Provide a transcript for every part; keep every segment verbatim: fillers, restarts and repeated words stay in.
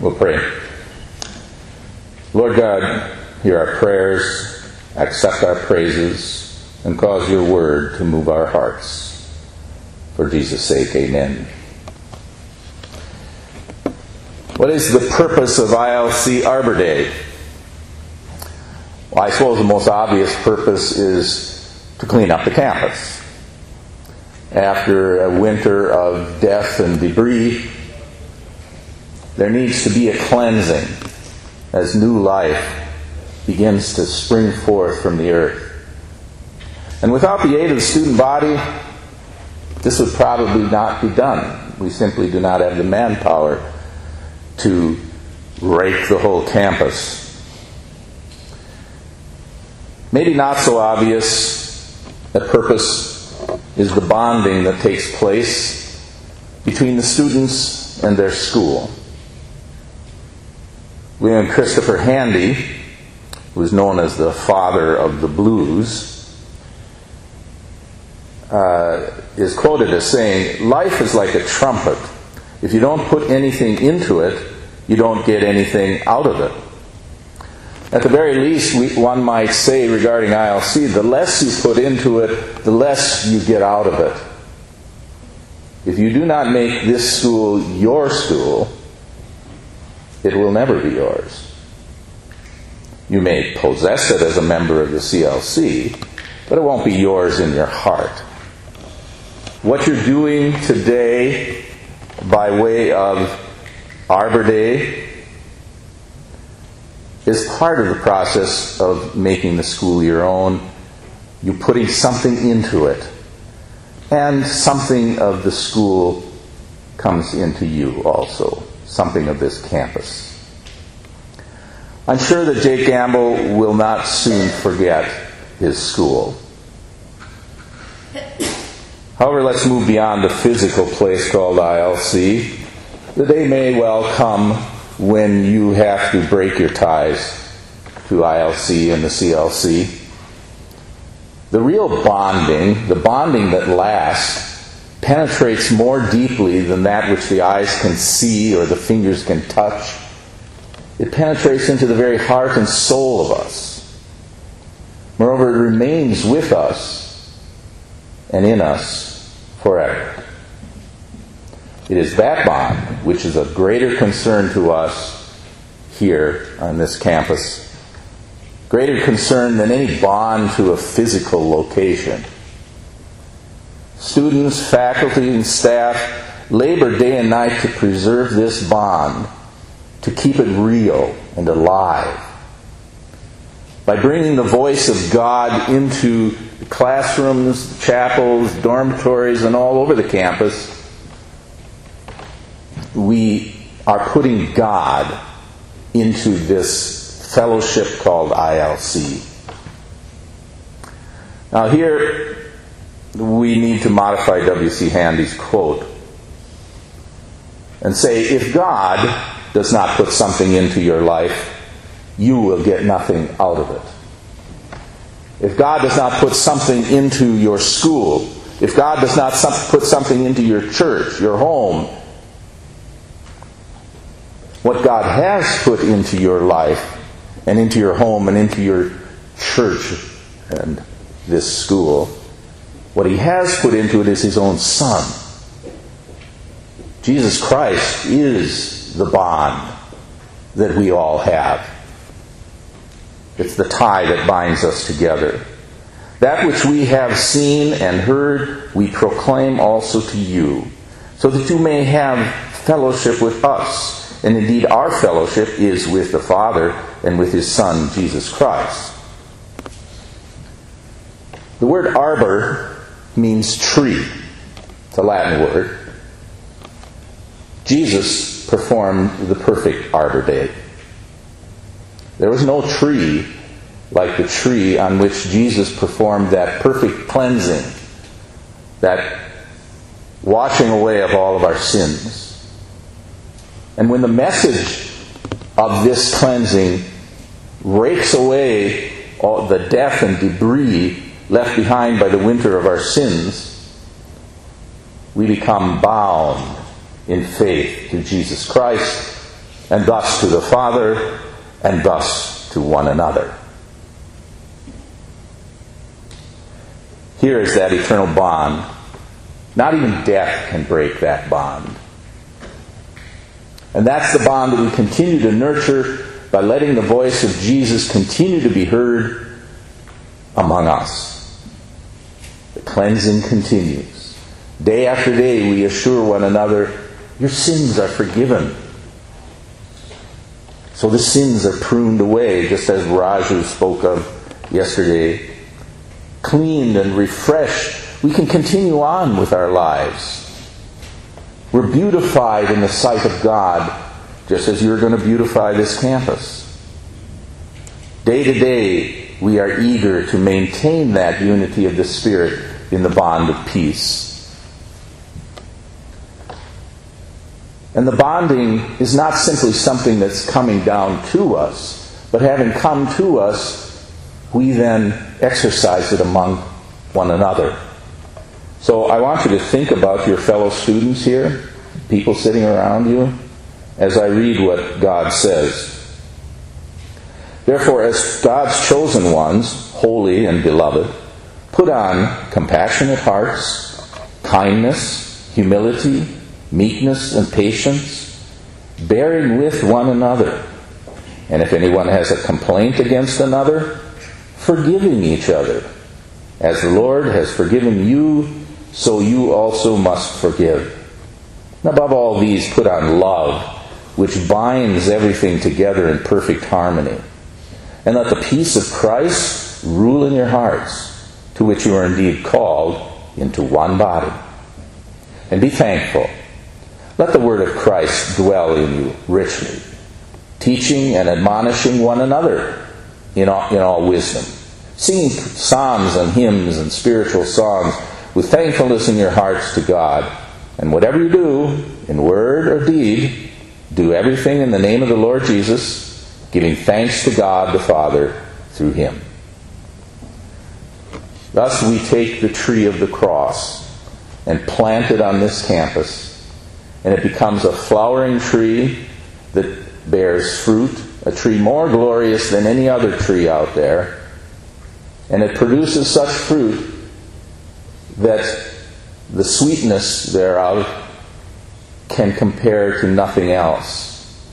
We'll pray. Lord God, hear our prayers, accept our praises, and cause your word to move our hearts. For Jesus' sake, amen. What is the purpose of I L C Arbor Day? Well, I suppose the most obvious purpose is to clean up the campus. After a winter of death and debris, there needs to be a cleansing as new life begins to spring forth from the earth. And without the aid of the student body, this would probably not be done. We simply do not have the manpower to rake the whole campus. Maybe not so obvious a purpose is the bonding that takes place between the students and their school. William Christopher Handy, who is known as the father of the blues, uh, is quoted as saying, "Life is like a trumpet. If you don't put anything into it, you don't get anything out of it." At the very least, we, one might say regarding I L C, the less you put into it, the less you get out of it. If you do not make this school your school, it will never be yours. You may possess it as a member of the C L C, but it won't be yours in your heart. What you're doing today by way of Arbor Day is part of the process of making the school your own. You're putting something into it, and something of the school comes into you also. Something of this campus. I'm sure that Jake Gamble will not soon forget his school. However, let's move beyond the physical place called I L C. The day may well come when you have to break your ties to I L C and the C L C. The real bonding, the bonding that lasts, penetrates more deeply than that which the eyes can see or the fingers can touch. It penetrates into the very heart and soul of us. Moreover, it remains with us and in us forever. It is that bond which is of greater concern to us here on this campus, greater concern than any bond to a physical location. Students, faculty, and staff labor day and night to preserve this bond, to keep it real and alive. By bringing the voice of God into the classrooms, chapels, dormitories, and all over the campus, we are putting God into this fellowship called I L C. Now here, we need to modify W C Handy's quote and say, if God does not put something into your life, you will get nothing out of it. If God does not put something into your school, if God does not some, put something into your church, your home, what God has put into your life and into your home and into your church and this school, what He has put into it is His own Son. Jesus Christ is the bond that we all have. It's the tie that binds us together. That which we have seen and heard, we proclaim also to you, so that you may have fellowship with us. And indeed, our fellowship is with the Father and with His Son, Jesus Christ. The word arbor means tree. It's a Latin word. Jesus performed the perfect Arbor Day. There was no tree like the tree on which Jesus performed that perfect cleansing, that washing away of all of our sins. And when the message of this cleansing rakes away all the death and debris left behind by the winter of our sins, we become bound in faith to Jesus Christ and thus to the Father, and thus to one another. Here is that eternal bond. Not even death can break that bond. And that's the bond that we continue to nurture by letting the voice of Jesus continue to be heard among us. The cleansing continues. Day after day we assure one another, your sins are forgiven. So the sins are pruned away, just as Raju spoke of yesterday. Cleaned and refreshed, we can continue on with our lives. We're beautified in the sight of God, just as you're going to beautify this campus. Day to day, we are eager to maintain that unity of the Spirit in the bond of peace. And the bonding is not simply something that's coming down to us, but having come to us, we then exercise it among one another. So I want you to think about your fellow students here, people sitting around you, as I read what God says. Therefore, as God's chosen ones, holy and beloved, put on compassionate hearts, kindness, humility, meekness, and patience, bearing with one another. And if anyone has a complaint against another, forgiving each other. As the Lord has forgiven you, so you also must forgive. And above all these, put on love, which binds everything together in perfect harmony. And let the peace of Christ rule in your hearts, to which you are indeed called into one body. And be thankful. Let the word of Christ dwell in you richly, teaching and admonishing one another in all, in all wisdom, singing psalms and hymns and spiritual songs with thankfulness in your hearts to God. And whatever you do, in word or deed, do everything in the name of the Lord Jesus, giving thanks to God the Father through Him. Thus we take the tree of the cross and plant it on this campus, and it becomes a flowering tree that bears fruit, a tree more glorious than any other tree out there, and it produces such fruit that the sweetness thereof can compare to nothing else.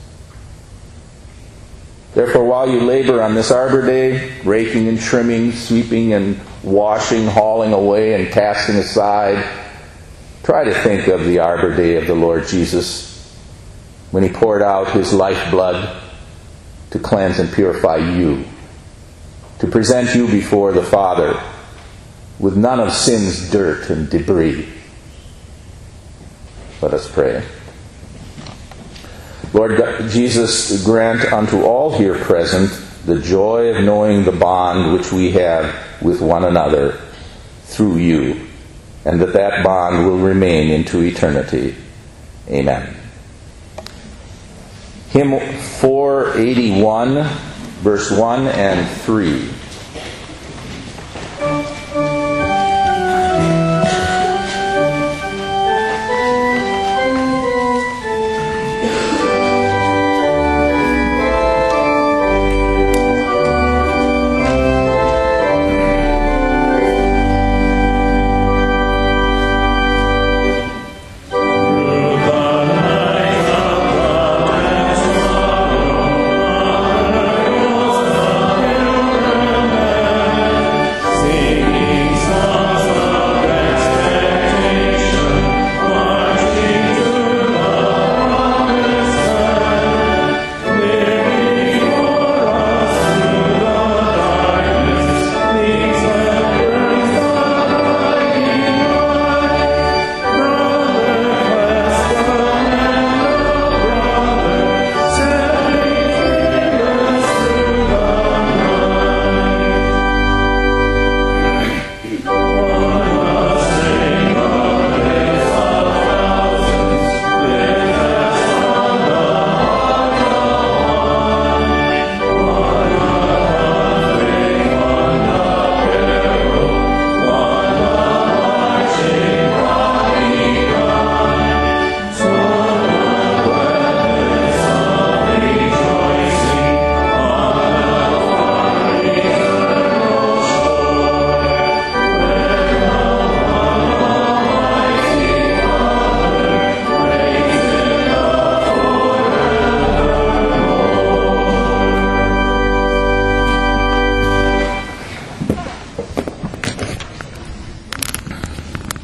Therefore, while you labor on this Arbor Day, raking and trimming, sweeping and washing, hauling away and casting aside, try to think of the Arbor Day of the Lord Jesus, when He poured out His lifeblood to cleanse and purify you, to present you before the Father with none of sin's dirt and debris. Let us pray. Lord God, Jesus, grant unto all here present the joy of knowing the bond which we have with one another through you, and that that bond will remain into eternity. Amen. Hymn four eighty-one, verse one and three.